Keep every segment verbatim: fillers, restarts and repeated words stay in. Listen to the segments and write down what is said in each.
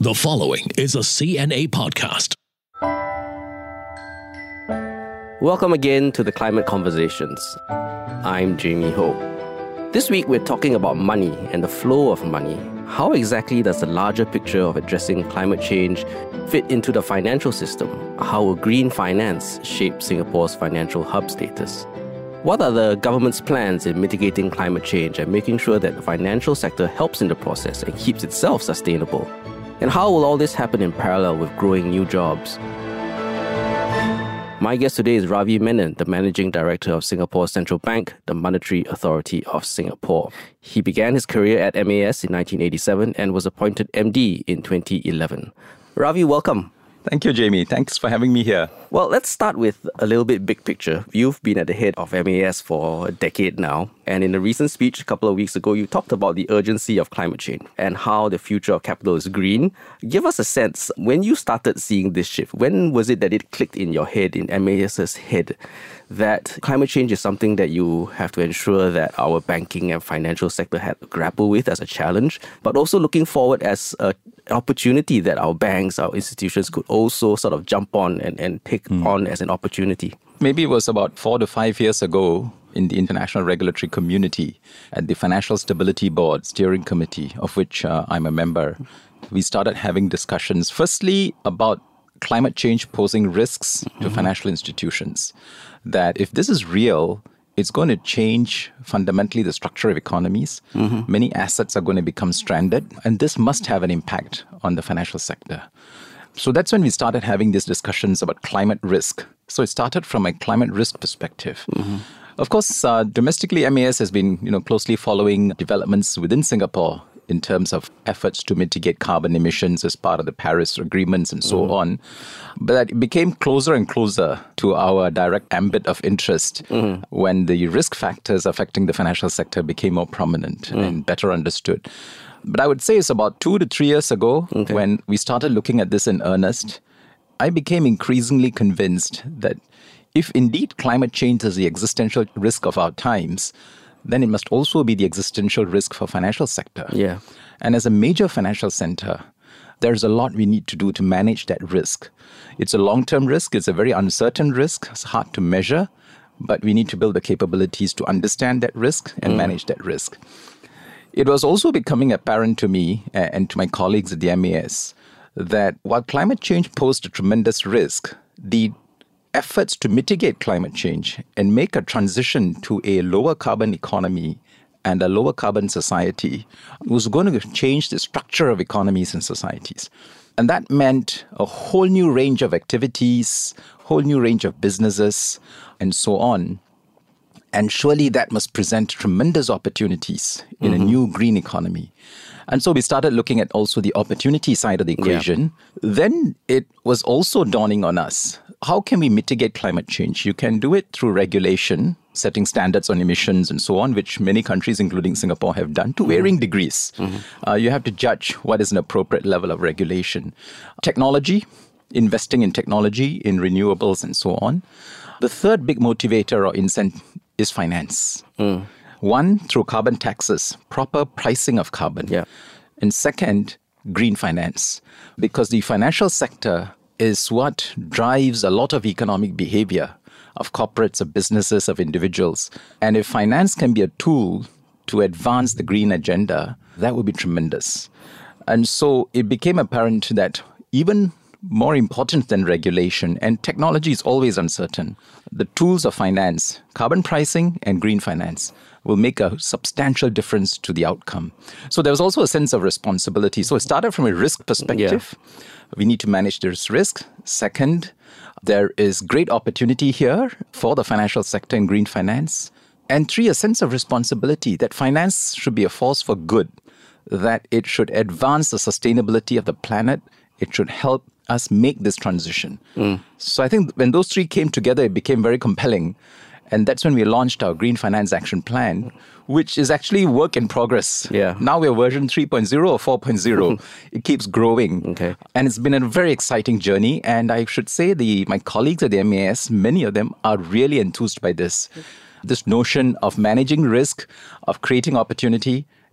The following is a C N A podcast. Welcome again to the Climate Conversations. I'm Jamie Ho. This week we're talking about money and the flow of money. How exactly does the larger picture of addressing climate change fit into the financial system? How will green finance shape Singapore's financial hub status? What are the government's plans in mitigating climate change and making sure that the financial sector helps in the process and keeps itself sustainable? And how will all this happen in parallel with growing new jobs? My guest today is Ravi Menon, the Managing Director of Singapore Central Bank, the Monetary Authority of Singapore. He began his career at M A S in nineteen eighty-seven and was appointed M D in twenty eleven. Ravi, welcome. Thank you, Jamie. Thanks for having me here. Well, let's start with a little bit big picture. You've been at the head of M A S for a decade now, and in a recent speech a couple of weeks ago, you talked about the urgency of climate change and how the future of capital is green. Give us a sense, when you started seeing this shift, when was it that it clicked in your head, in MAS's head, that climate change is something that you have to ensure that our banking and financial sector had to grapple with as a challenge, but also looking forward as a opportunity that our banks, our institutions could also sort of jump on and, and take mm. on as an opportunity? Maybe it was about four to five years ago in the international regulatory community at the Financial Stability Board Steering Committee, of which uh, I'm a member. We started having discussions, firstly, about climate change posing risks mm-hmm. to financial institutions. That if this is real, it's going to change fundamentally the structure of economies. Mm-hmm. Many assets are going to become stranded, and this must have an impact on the financial sector. So that's when we started having these discussions about climate risk. So it started from a climate risk perspective. Mm-hmm. Of course, uh, domestically, M A S has been you know, closely following developments within Singapore in terms of efforts to mitigate carbon emissions as part of the Paris agreements and so mm. on. But it became closer and closer to our direct ambit of interest mm. when the risk factors affecting the financial sector became more prominent mm. and better understood. But I would say it's about two to three years ago okay. when we started looking at this in earnest. I became increasingly convinced that if indeed climate change is the existential risk of our times, then it must also be the existential risk for financial sector. Yeah. And as a major financial center, there's a lot we need to do to manage that risk. It's a long-term risk. It's a very uncertain risk. It's hard to measure, but we need to build the capabilities to understand that risk and mm. manage that risk. It was also becoming apparent to me and to my colleagues at the M A S that while climate change posed a tremendous risk, the efforts to mitigate climate change and make a transition to a lower carbon economy and a lower carbon society was going to change the structure of economies and societies. And that meant a whole new range of activities, whole new range of businesses, and so on. And surely that must present tremendous opportunities in mm-hmm. a new green economy. And so we started looking at also the opportunity side of the equation. Yeah. Then it was also dawning on us, how can we mitigate climate change? You can do it through regulation, setting standards on emissions and so on, which many countries, including Singapore, have done to varying mm-hmm. degrees. Mm-hmm. Uh, you have to judge what is an appropriate level of regulation. Technology, investing in technology, in renewables and so on. The third big motivator or incentive is finance. Mm. One, through carbon taxes, proper pricing of carbon. Yeah. And second, green finance. Because the financial sector is what drives a lot of economic behavior of corporates, of businesses, of individuals. And if finance can be a tool to advance the green agenda, that would be tremendous. And so it became apparent that even more important than regulation, and technology is always uncertain, the tools of finance, carbon pricing and green finance, will make a substantial difference to the outcome. So there was also a sense of responsibility. So it started from a risk perspective. Yeah. We need to manage this risk. Second, there is great opportunity here for the financial sector in green finance. And three, a sense of responsibility that finance should be a force for good, that it should advance the sustainability of the planet. It should help us make this transition. Mm. So I think when those three came together, it became very compelling. And that's when we launched our Green Finance Action Plan, which is actually work in progress. Yeah. Now we're version three point oh or four point oh. It keeps growing. Okay. And it's been a very exciting journey. And I should say the my colleagues at the M A S, many of them are really enthused by this. This notion of managing risk, of creating opportunity,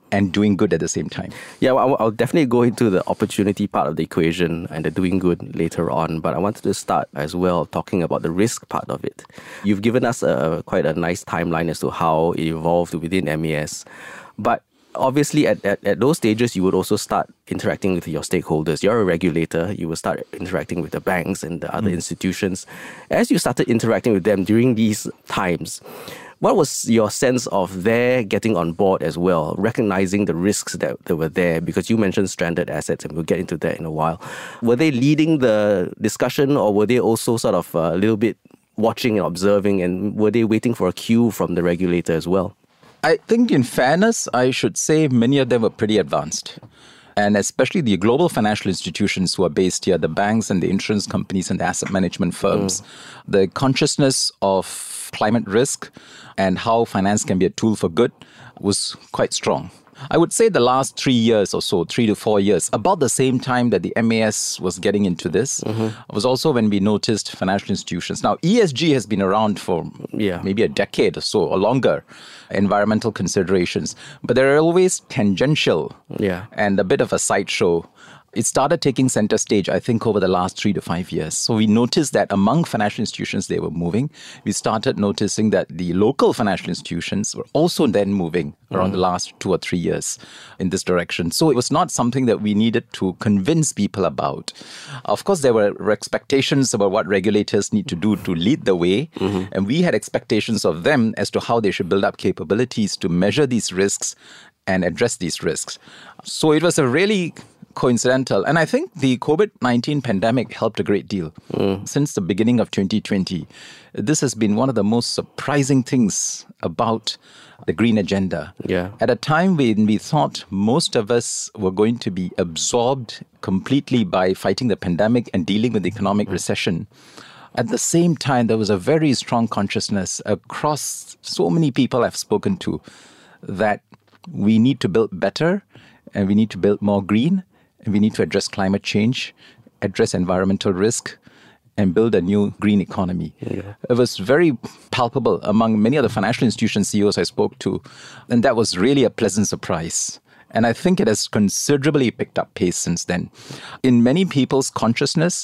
and doing good at the same time. Yeah, well, I'll, I'll definitely go into the opportunity part of the equation and the doing good later on. But I wanted to start as well talking about the risk part of it. You've given us a quite a nice timeline as to how it evolved within M A S. But obviously, at, at, at those stages, you would also start interacting with your stakeholders. You're a regulator. You will start interacting with the banks and the other mm. institutions. As you started interacting with them during these times, what was your sense of their getting on board as well, recognizing the risks that, that were there? Because you mentioned stranded assets, and we'll get into that in a while. Were they leading the discussion, or were they also sort of a little bit watching and observing, and were they waiting for a cue from the regulator as well? I think in fairness, I should say many of them were pretty advanced. And especially the global financial institutions who are based here, the banks and the insurance companies and the asset management firms, mm. the consciousness of climate risk and how finance can be a tool for good was quite strong. I would say the last three years or so, three to four years, about the same time that the M A S was getting into this, mm-hmm. was also when we noticed financial institutions. Now, E S G has been around for yeah. maybe a decade or so, or longer, environmental considerations. But they're always tangential yeah. and a bit of a sideshow. It started taking center stage, I think, over the last three to five years. So we noticed that among financial institutions, they were moving. We started noticing that the local financial institutions were also then moving around mm. the last two or three years in this direction. So it was not something that we needed to convince people about. Of course, there were expectations about what regulators need to do to lead the way. Mm-hmm. And we had expectations of them as to how they should build up capabilities to measure these risks and address these risks. So it was a really coincidental. And I think the COVID nineteen pandemic helped a great deal. Mm. Since the beginning of twenty twenty, this has been one of the most surprising things about the green agenda. Yeah. At a time when we thought most of us were going to be absorbed completely by fighting the pandemic and dealing with the economic mm. recession, at the same time, there was a very strong consciousness across so many people I've spoken to that we need to build better and we need to build more green. And we need to address climate change, address environmental risk, and build a new green economy. Yeah. It was very palpable among many of the financial institution C E Os I spoke to. And that was really a pleasant surprise. And I think it has considerably picked up pace since then. In many people's consciousness,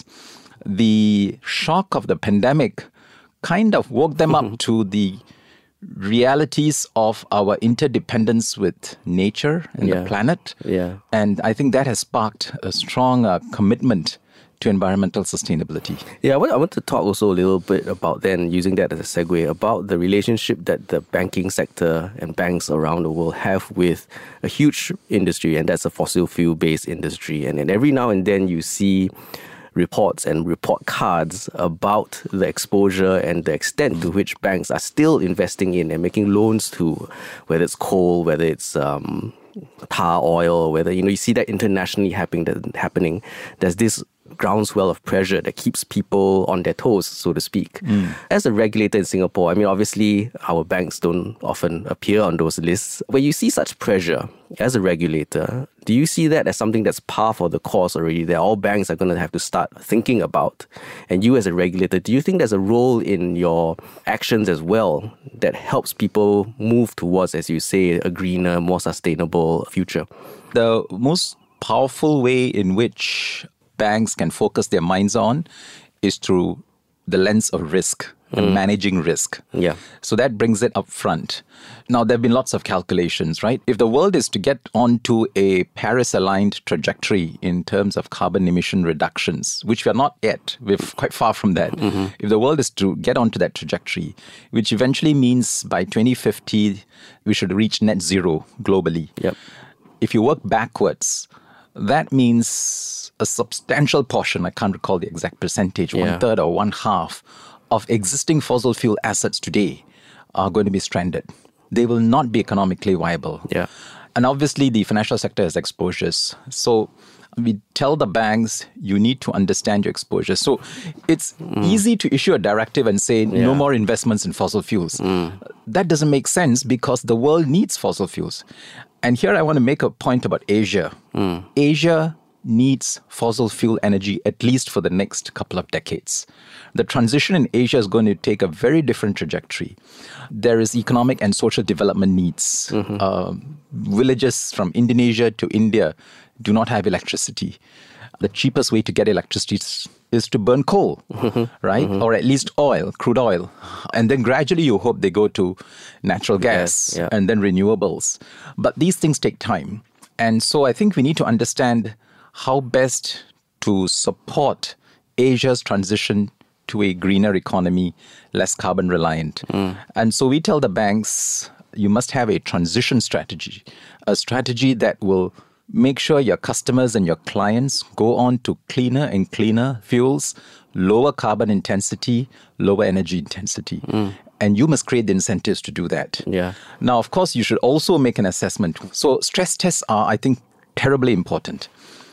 the shock of the pandemic kind of woke them up to the realities of our interdependence with nature and yeah. the planet. Yeah. And I think that has sparked a strong uh, commitment to environmental sustainability. Yeah, I want, I want to talk also a little bit about then, using that as a segue, about the relationship that the banking sector and banks around the world have with a huge industry, and that's a fossil fuel-based industry. And then every now and then you see reports and report cards about the exposure and the extent to which banks are still investing in and making loans to, whether it's coal, whether it's um, tar oil, whether, you know, you see that internationally happening. That happening. There's this groundswell of pressure that keeps people on their toes, so to speak. Mm. As a regulator in Singapore, I mean, obviously, our banks don't often appear on those lists. When you see such pressure as a regulator, do you see that as something that's par for the course already, that all banks are going to have to start thinking about? And you as a regulator, do you think there's a role in your actions as well that helps people move towards, as you say, a greener, more sustainable future? The most powerful way in which banks can focus their minds on is through the lens of risk and mm. managing risk. Yeah. So that brings it up front. Now, there have been lots of calculations, right? If the world is to get onto a Paris-aligned trajectory in terms of carbon emission reductions, which we are not yet, we're quite far from that. Mm-hmm. If the world is to get onto that trajectory, which eventually means by twenty fifty, we should reach net zero globally. Yep. If you work backwards, that means a substantial portion, I can't recall the exact percentage, yeah. one third or one half of existing fossil fuel assets today are going to be stranded. They will not be economically viable. Yeah. And obviously the financial sector has exposures. So we tell the banks, you need to understand your exposure. So it's mm. easy to issue a directive and say, yeah. no more investments in fossil fuels. Mm. That doesn't make sense because the world needs fossil fuels. And here I want to make a point about Asia. Mm. Asia needs fossil fuel energy at least for the next couple of decades. The transition in Asia is going to take a very different trajectory. There is economic and social development needs. Mm-hmm. Uh, villages from Indonesia to India do not have electricity. The cheapest way to get electricity is to burn coal, mm-hmm. right? Mm-hmm. Or at least oil, crude oil. And then gradually you hope they go to natural gas yes, yeah. and then renewables. But these things take time. And so I think we need to understand how best to support Asia's transition to a greener economy, less carbon reliant. Mm. And so we tell the banks, you must have a transition strategy, a strategy that will make sure your customers and your clients go on to cleaner and cleaner fuels, lower carbon intensity, lower energy intensity. Mm. And you must create the incentives to do that. Yeah. Now, of course, you should also make an assessment. So stress tests are, I think, terribly important.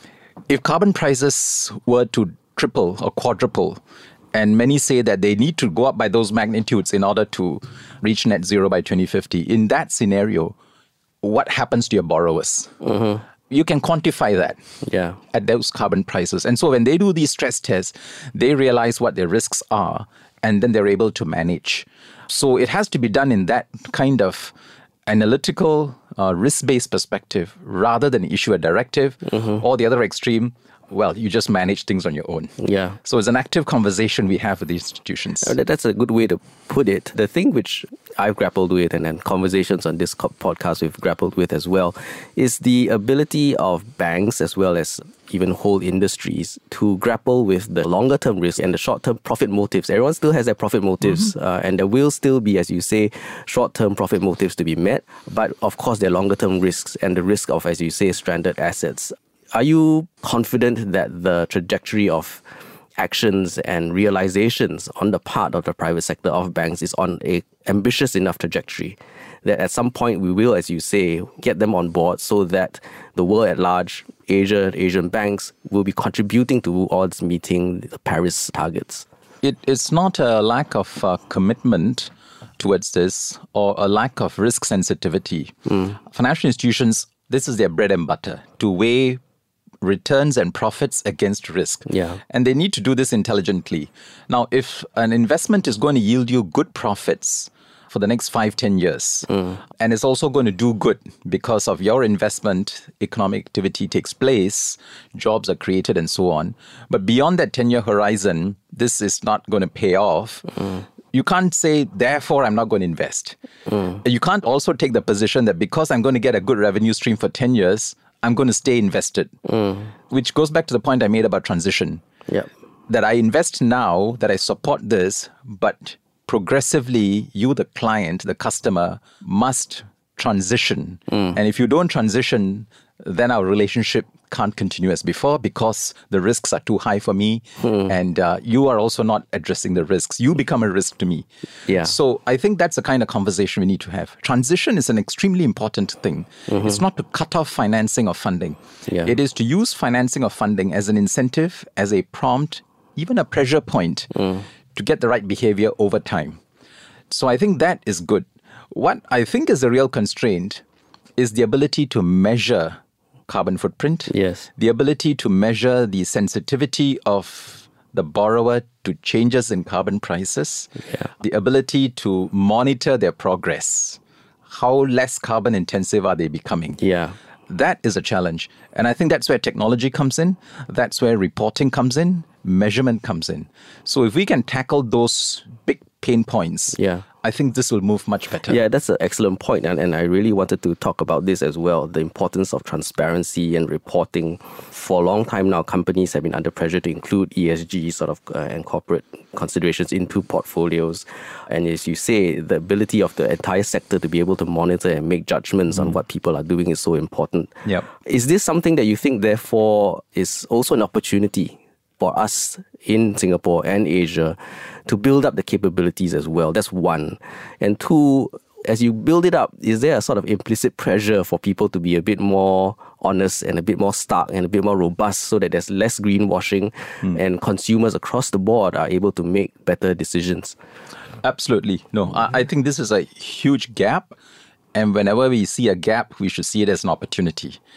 If carbon prices were to triple or quadruple, and many say that they need to go up by those magnitudes in order to reach net zero by twenty fifty, in that scenario, what happens to your borrowers? Mm-hmm. You can quantify that yeah. at those carbon prices. And so when they do these stress tests, they realize what their risks are, and then they're able to manage. So it has to be done in that kind of analytical, uh, risk-based perspective, rather than issue a directive, mm-hmm. or the other extreme, well, you just manage things on your own. Yeah. So it's an active conversation we have with the institutions. That's a good way to put it. The thing which I've grappled with, and then conversations on this podcast we've grappled with as well, is the ability of banks as well as even whole industries to grapple with the longer term risk and the short term profit motives. Everyone still has their profit motives, mm-hmm. uh, and there will still be, as you say, short term profit motives to be met. But of course, there are longer term risks and the risk of, as you say, stranded assets. Are you confident that the trajectory of actions and realizations on the part of the private sector of banks is on a ambitious enough trajectory that at some point we will, as you say, get them on board so that the world at large, Asia, Asian banks, will be contributing towards meeting the Paris targets? It, it's not a lack of uh, commitment towards this or a lack of risk sensitivity. Mm. Financial institutions, this is their bread and butter, to weigh returns and profits against risk. Yeah. And they need to do this intelligently. Now, if an investment is going to yield you good profits for the next five, ten years, mm. and it's also going to do good because of your investment, economic activity takes place, jobs are created and so on. But beyond that ten-year horizon, this is not going to pay off. Mm. You can't say, therefore, I'm not going to invest. Mm. You can't also take the position that because I'm going to get a good revenue stream for ten years, I'm going to stay invested, mm. which goes back to the point I made about transition. Yep. That I invest now, that I support this, but progressively, you, the client, the customer, must transition. Mm. And if you don't transition, then our relationship can't continue as before because the risks are too high for me. Mm. And uh, you are also not addressing the risks. You become a risk to me. Yeah. So I think that's the kind of conversation we need to have. Transition is an extremely important thing. Mm-hmm. It's not to cut off financing or funding. Yeah. It is to use financing or funding as an incentive, as a prompt, even a pressure point mm. to get the right behavior over time. So I think that is good. What I think is the real constraint is the ability to measure carbon footprint. Yes. The ability to measure the sensitivity of the borrower to changes in carbon prices. Yeah. The ability to monitor their progress. How less carbon intensive are they becoming? Yeah. That is a challenge. And I think that's where technology comes in. That's where reporting comes in. Measurement comes in. So if we can tackle those big pain points, yeah. I think this will move much better. Yeah, that's an excellent point. And, and I really wanted to talk about this as well, the importance of transparency and reporting. For a long time now, companies have been under pressure to include E S G sort of uh, and corporate considerations into portfolios. And as you say, the ability of the entire sector to be able to monitor and make judgments mm. on what people are doing is so important. Yep. Is this something that you think, therefore, is also an opportunity for us in Singapore and Asia to build up the capabilities as well? That's one. And two, as you build it up, is there a sort of implicit pressure for people to be a bit more honest and a bit more stark and a bit more robust so that there's less greenwashing mm. and consumers across the board are able to make better decisions? Absolutely. No, I, I think this is a huge gap. And whenever we see a gap, we should see it as an opportunity.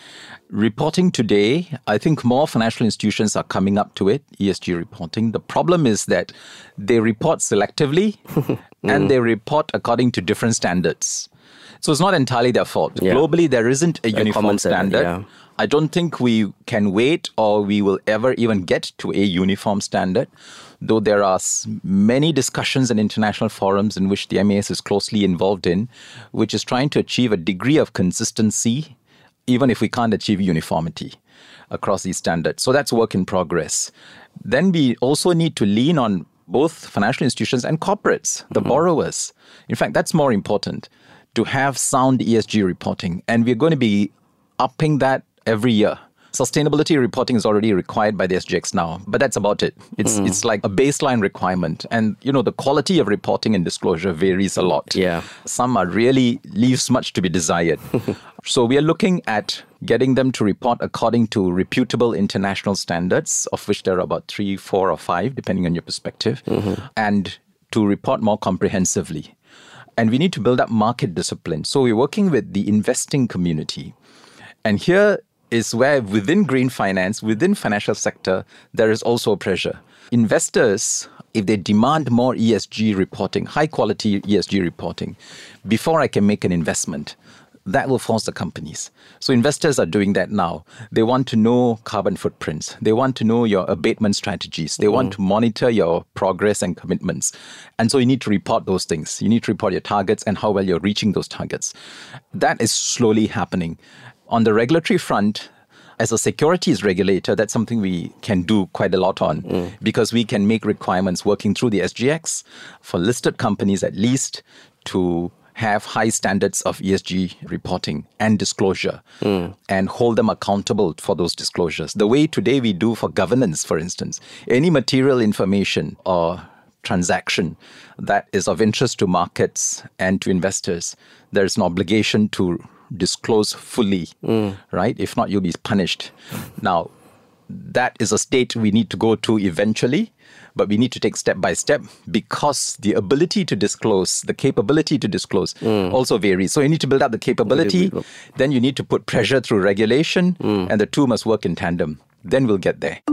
Reporting today, I think more financial institutions are coming up to it, E S G reporting. The problem is that they report selectively mm. and they report according to different standards. So it's not entirely their fault. Yeah. Globally, there isn't a, a uniform standard. Yeah. I don't think we can wait or we will ever even get to a uniform standard, though there are many discussions in international forums in which the M A S is closely involved in, which is trying to achieve a degree of consistency, even if we can't achieve uniformity across these standards. So that's work in progress. Then we also need to lean on both financial institutions and corporates, the mm-hmm. borrowers. In fact, that's more important, to have sound E S G reporting. And we're going to be upping that every year. Sustainability reporting is already required by the S G X now, but that's about it. It's mm. it's like a baseline requirement. And, you know, the quality of reporting and disclosure varies a lot. Yeah. Some are really leaves much to be desired. So we are looking at getting them to report according to reputable international standards, of which there are about three, four, or five, depending on your perspective, mm-hmm. and to report more comprehensively. And we need to build up market discipline. So we're working with the investing community. And here is where within green finance, within financial sector, there is also pressure. Investors, if they demand more E S G reporting, high quality E S G reporting, before I can make an investment, that will force the companies. So investors are doing that now. They want to know carbon footprints. They want to know your abatement strategies. They mm. want to monitor your progress and commitments. And so you need to report those things. You need to report your targets and how well you're reaching those targets. That is slowly happening. On the regulatory front, as a securities regulator, that's something we can do quite a lot on mm. because we can make requirements working through the S G X for listed companies at least to have high standards of E S G reporting and disclosure mm. and hold them accountable for those disclosures. The way today we do for governance, for instance, any material information or transaction that is of interest to markets and to investors, there's an obligation to disclose fully, mm. right? If not, you'll be punished. Now, that is a state we need to go to eventually, but we need to take step by step because the ability to disclose, the capability to disclose mm. also varies. So you need to build up the capability, then you need to put pressure through regulation, mm. and the two must work in tandem. Then we'll get there.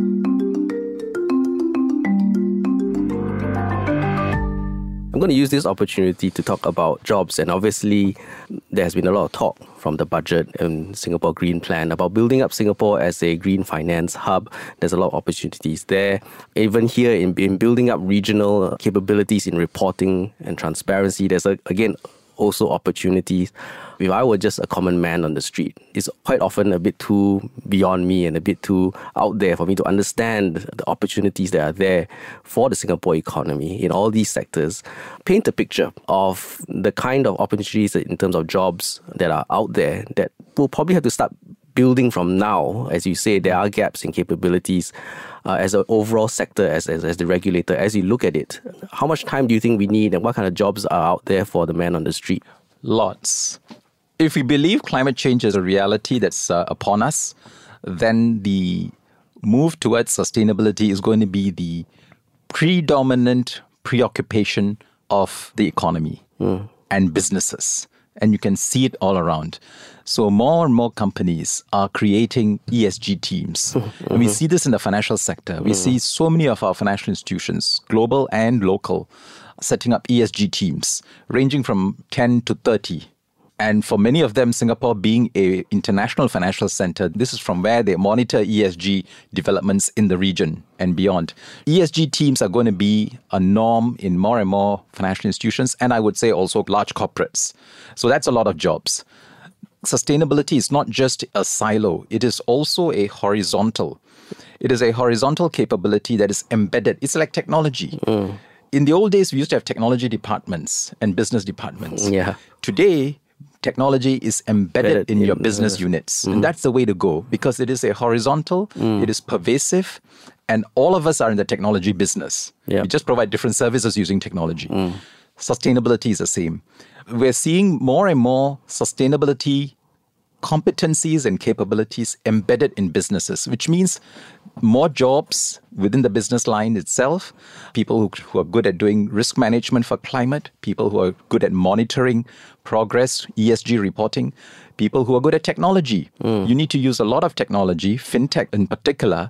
I'm going to use this opportunity to talk about jobs. And obviously, there has been a lot of talk from the budget and Singapore Green Plan about building up Singapore as a green finance hub. There's a lot of opportunities there. Even here in, in building up regional capabilities in reporting and transparency, there's, a, again, also opportunities. If I were just a common man on the street, it's quite often a bit too beyond me and a bit too out there for me to understand the opportunities that are there for the Singapore economy in all these sectors. Paint a picture of the kind of opportunities in terms of jobs that are out there that we'll probably have to start building from now. As you say, there are gaps in capabilities uh, as an overall sector, as, as as the regulator. As you look at it, how much time do you think we need and what kind of jobs are out there for the man on the street? Lots. If we believe climate change is a reality that's uh, upon us, then the move towards sustainability is going to be the predominant preoccupation of the economy mm. and businesses. And you can see it all around. So more and more companies are creating E S G teams. Mm-hmm. And we see this in the financial sector. We mm. see so many of our financial institutions, global and local, setting up E S G teams, ranging from ten to thirty. And for many of them, Singapore being an international financial center, this is from where they monitor E S G developments in the region and beyond. E S G teams are going to be a norm in more and more financial institutions, and I would say also large corporates. So that's a lot of jobs. Sustainability is not just a silo. It is also a horizontal. It is a horizontal capability that is embedded. It's like technology. Mm. In the old days, we used to have technology departments and business departments. Yeah. Today, technology is embedded, embedded in, in your business uh, units. Mm. And that's the way to go because it is a horizontal, mm. it is pervasive, and all of us are in the technology business. Yeah. We just provide different services using technology. Mm. Sustainability is the same. We're seeing more and more sustainability competencies and capabilities embedded in businesses, which means more jobs within the business line itself, people who, who are good at doing risk management for climate, people who are good at monitoring progress, E S G reporting, people who are good at technology. Mm. You need to use a lot of technology, fintech in particular,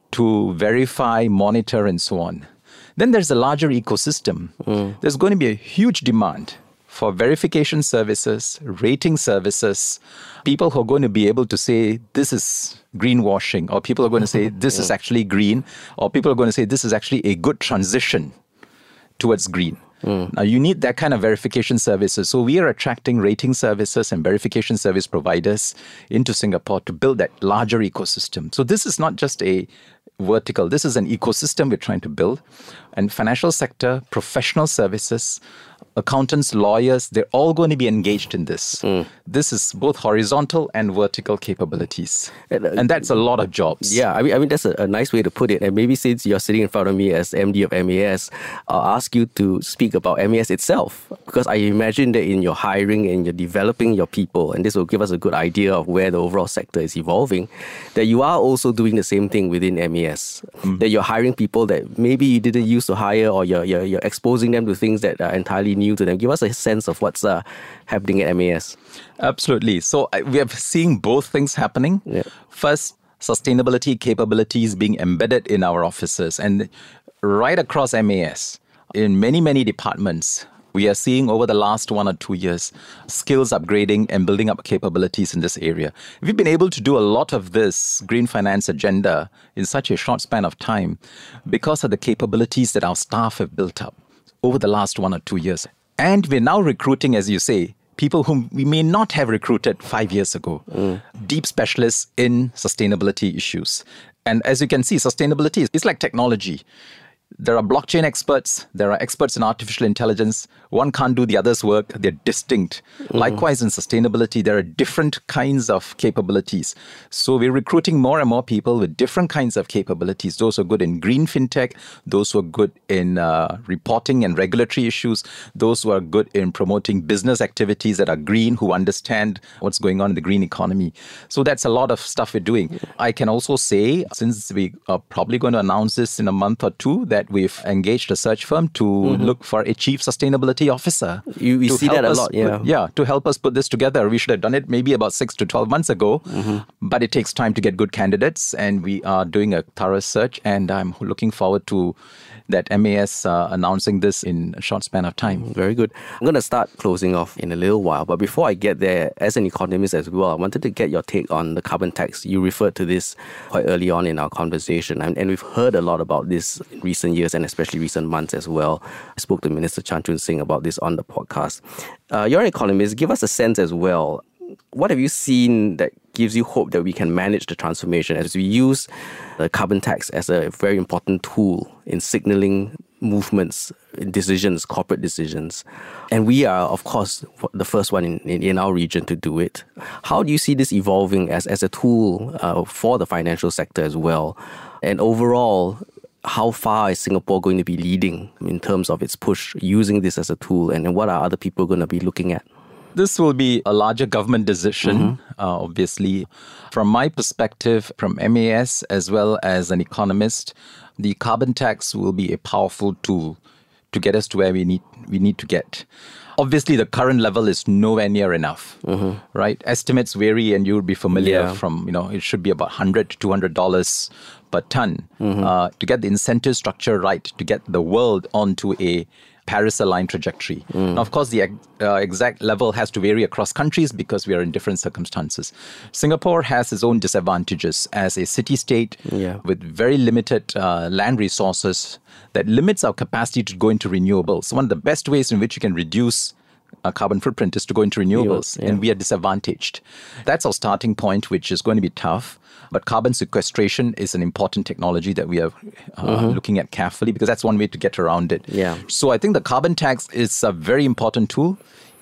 to verify, monitor, and so on. Then there's a larger ecosystem. Mm. There's going to be a huge demand for verification services, rating services, people who are going to be able to say, this is greenwashing, or people are going to say, this is actually green, or people are going to say, this is actually a good transition towards green. Mm. Now, you need that kind of verification services. So we are attracting rating services and verification service providers into Singapore to build that larger ecosystem. So this is not just a vertical. This is an ecosystem we're trying to build. And financial sector, professional services, accountants, lawyers, they're all going to be engaged in this. Mm. This is both horizontal and vertical capabilities. And, uh, and that's a lot of jobs. Yeah, I mean, I mean that's a, a nice way to put it. And maybe since you're sitting in front of me as M D of M A S, I'll ask you to speak about M A S itself. Because I imagine that in your hiring and you're developing your people, and this will give us a good idea of where the overall sector is evolving, that you are also doing the same thing within M A S. Mm. That you're hiring people that maybe you didn't used to hire, or you're, you're, you're exposing them to things that are entirely new to them. Give us a sense of what's uh, happening at M A S. Absolutely. So uh, we are seeing both things happening. Yeah. First, sustainability capabilities being embedded in our offices, and right across M A S, in many, many departments, we are seeing over the last one or two years, skills upgrading and building up capabilities in this area. We've been able to do a lot of this green finance agenda in such a short span of time because of the capabilities that our staff have built up over the last one or two years. And we're now recruiting, as you say, people whom we may not have recruited five years ago, mm. deep specialists in sustainability issues. And as you can see, sustainability is like technology. There are blockchain experts. There are experts in artificial intelligence. One can't do the other's work. They're distinct. Mm-hmm. Likewise, in sustainability, there are different kinds of capabilities. So we're recruiting more and more people with different kinds of capabilities. Those who are good in green fintech, those who are good in uh, reporting and regulatory issues, those who are good in promoting business activities that are green, who understand what's going on in the green economy. So that's a lot of stuff we're doing. Mm-hmm. I can also say, since we are probably going to announce this in a month or two, that that we've engaged a search firm to mm-hmm. look for a chief sustainability officer. You, you see that a lot, yeah. Put, yeah, to help us put this together. We should have done it maybe about six to twelve months ago, mm-hmm. but it takes time to get good candidates, and we are doing a thorough search, and I'm looking forward to that M A S uh, announcing this in a short span of time. Very good. I'm going to start closing off in a little while, but before I get there, as an economist as well, I wanted to get your take on the carbon tax. You referred to this quite early on in our conversation, and, and we've heard a lot about this in recent years and especially recent months as well. I spoke to Minister Chan Chun Sing about this on the podcast. Uh, you're an economist. Give us a sense as well. What have you seen that gives you hope that we can manage the transformation as we use the carbon tax as a very important tool in signaling movements, decisions, corporate decisions? And we are, of course, the first one in, in, in our region to do it. How do you see this evolving as, as a tool uh, for the financial sector as well? And overall, how far is Singapore going to be leading in terms of its push using this as a tool? And, and what are other people going to be looking at? This will be a larger government decision, mm-hmm. uh, obviously. From my perspective, from M A S as well as an economist, the carbon tax will be a powerful tool to get us to where we need we need to get. Obviously, the current level is nowhere near enough, mm-hmm. right? Estimates vary, and you'll be familiar yeah. from, you know, it should be about one hundred to two hundred dollars per ton mm-hmm. uh, to get the incentive structure right, to get the world onto a Paris-aligned trajectory. Mm. Now, of course, the uh, exact level has to vary across countries because we are in different circumstances. Singapore has its own disadvantages as a city-state yeah. with very limited uh, land resources that limits our capacity to go into renewables. One of the best ways in which you can reduce a carbon footprint is to go into renewables, yeah. and we are disadvantaged. That's our starting point, which is going to be tough. But carbon sequestration is an important technology that we are uh, mm-hmm. looking at carefully, because that's one way to get around it. Yeah. So I think the carbon tax is a very important tool.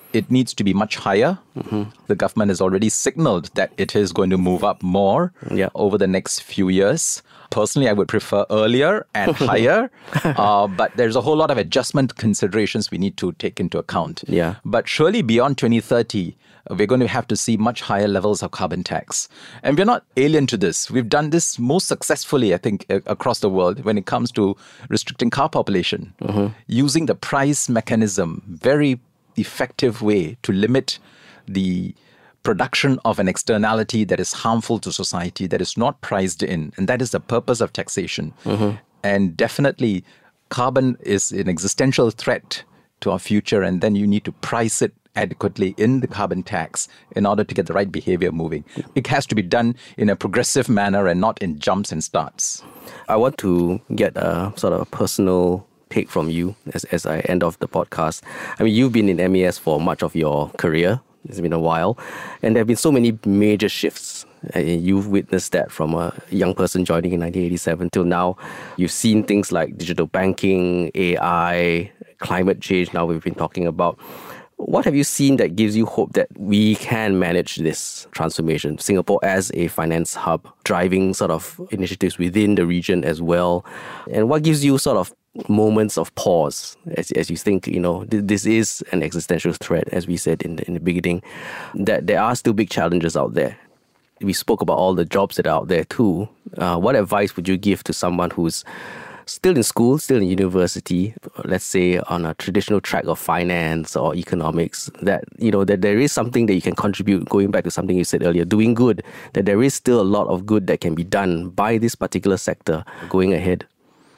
it needs to be much higher. Mm-hmm. The government has already signaled that it is going to move up more yeah. over the next few years. Personally, I would prefer earlier and higher, uh, but there's a whole lot of adjustment considerations we need to take into account. Yeah. But surely beyond twenty thirty, we're going to have to see much higher levels of carbon tax. And we're not alien to this. We've done this most successfully, I think, a- across the world when it comes to restricting car population, mm-hmm. using the price mechanism, very effective way to limit the production of an externality that is harmful to society, that is not priced in. And that is the purpose of taxation. Mm-hmm. And definitely, carbon is an existential threat to our future, and then you need to price it adequately in the carbon tax in order to get the right behavior moving. It has to be done in a progressive manner and not in jumps and starts. I want to get a sort of a personal take from you as, as I end off the podcast. I mean, you've been in M A S for much of your career. It's been a while. And there have been so many major shifts. And you've witnessed that from a young person joining in nineteen eighty-seven till now. You've seen things like digital banking, A I, climate change now we've been talking about. What have you seen that gives you hope that we can manage this transformation? Singapore as a finance hub, driving sort of initiatives within the region as well. And what gives you sort of moments of pause as, as you think, you know, th- this is an existential threat, as we said in the, in the beginning, that there are still big challenges out there. We spoke about all the jobs that are out there too. Uh, what advice would you give to someone who's still in school, still in university, let's say on a traditional track of finance or economics, that, you know, that there is something that you can contribute, going back to something you said earlier, doing good, that there is still a lot of good that can be done by this particular sector going ahead?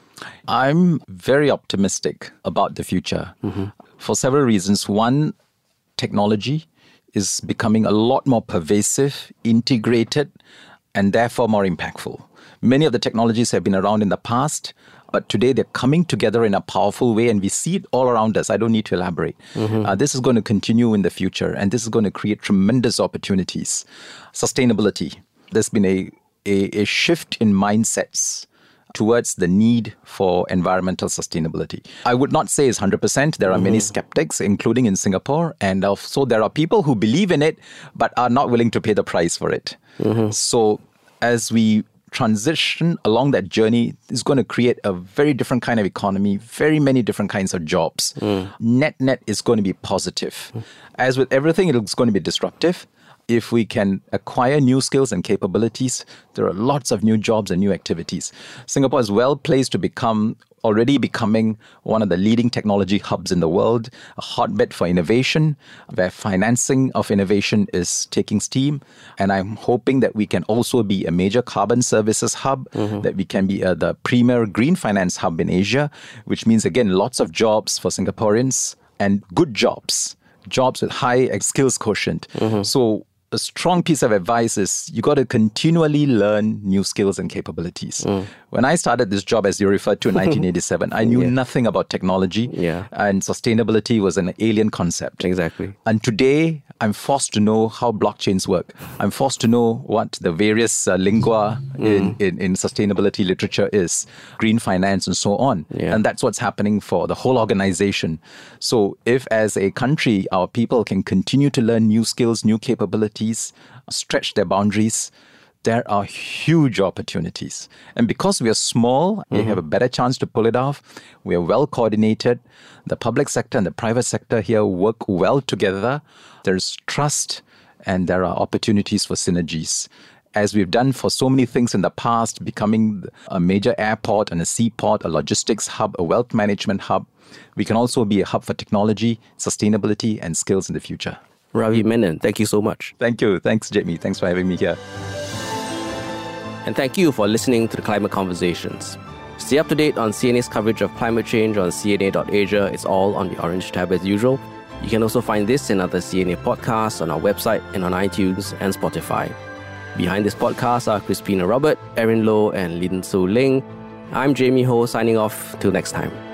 I'm very optimistic about the future mm-hmm. for several reasons. One, technology is becoming a lot more pervasive, integrated, and therefore more impactful. Many of the technologies have been around in the past, but today they're coming together in a powerful way, and we see it all around us. I don't need to elaborate. Mm-hmm. Uh, this is going to continue in the future, and this is going to create tremendous opportunities. Sustainability. There's been a, a, a shift in mindsets towards the need for environmental sustainability. I would not say it's one hundred percent. There are mm-hmm. many skeptics, including in Singapore. And so there are people who believe in it, but are not willing to pay the price for it. Mm-hmm. So as we transition along that journey, is going to create a very different kind of economy, very many different kinds of jobs. Mm. Net, net is going to be positive. Mm. As with everything, it's going to be disruptive. If we can acquire new skills and capabilities, there are lots of new jobs and new activities. Singapore is well placed to become, already becoming one of the leading technology hubs in the world, a hotbed for innovation, where financing of innovation is taking steam. And I'm hoping that we can also be a major carbon services hub, mm-hmm. that we can be uh, the premier green finance hub in Asia, which means, again, lots of jobs for Singaporeans and good jobs, jobs with high skills quotient. Mm-hmm. So a strong piece of advice is you got to continually learn new skills and capabilities. Mm. When I started this job, as you referred to in nineteen eighty-seven, I knew yeah. nothing about technology, yeah. and sustainability was an alien concept. Exactly. And today, I'm forced to know how blockchains work. I'm forced to know what the various uh, lingua mm. in, in, in sustainability literature is, green finance and so on. Yeah. And that's what's happening for the whole organization. So if as a country, our people can continue to learn new skills, new capabilities, stretch their boundaries, there are huge opportunities. And because we are small, mm-hmm. we have a better chance to pull it off. We are well coordinated. The public sector and the private sector here work well together. There's trust and there are opportunities for synergies. As we've done for so many things in the past, becoming a major airport and a seaport, a logistics hub, a wealth management hub, we can also be a hub for technology, sustainability, and skills in the future. Ravi Menon, thank you so much. Thank you. Thanks, Jamie. Thanks for having me here. And thank you for listening to the Climate Conversations. Stay up to date on C N A's coverage of climate change on c n a dot asia. It's all on the Orange tab as usual. You can also find this and other C N A podcasts on our website and on iTunes and Spotify. Behind this podcast are Crispina Robert, Erin Low, and Lin Su Ling. I'm Jamie Ho signing off. Till next time.